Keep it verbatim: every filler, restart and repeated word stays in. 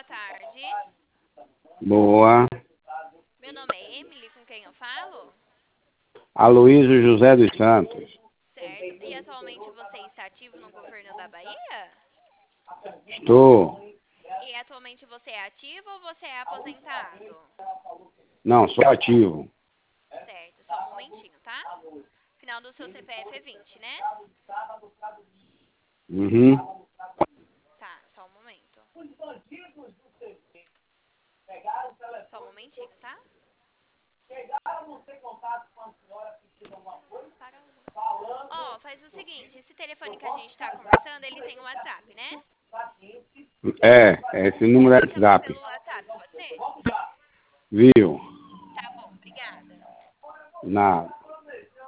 boa tarde. Boa. Meu nome é Emily, com quem eu falo? Aloysio José dos Santos. Certo. E atualmente você está ativo no governo da Bahia? Estou. E atualmente você é ativo ou você é aposentado? Não, sou ativo. Certo, só um momentinho, tá? Final do seu C P F é vinte, né? Uhum. Tá, só um momento. Só um momentinho, tá? Para Ó, faz o seguinte, esse telefone que a gente tá conversando, ele tem o WhatsApp, né? É, esse número é Me chamar WhatsApp. pelo WhatsApp, pode ser? Viu? Tá bom, obrigada. Nada.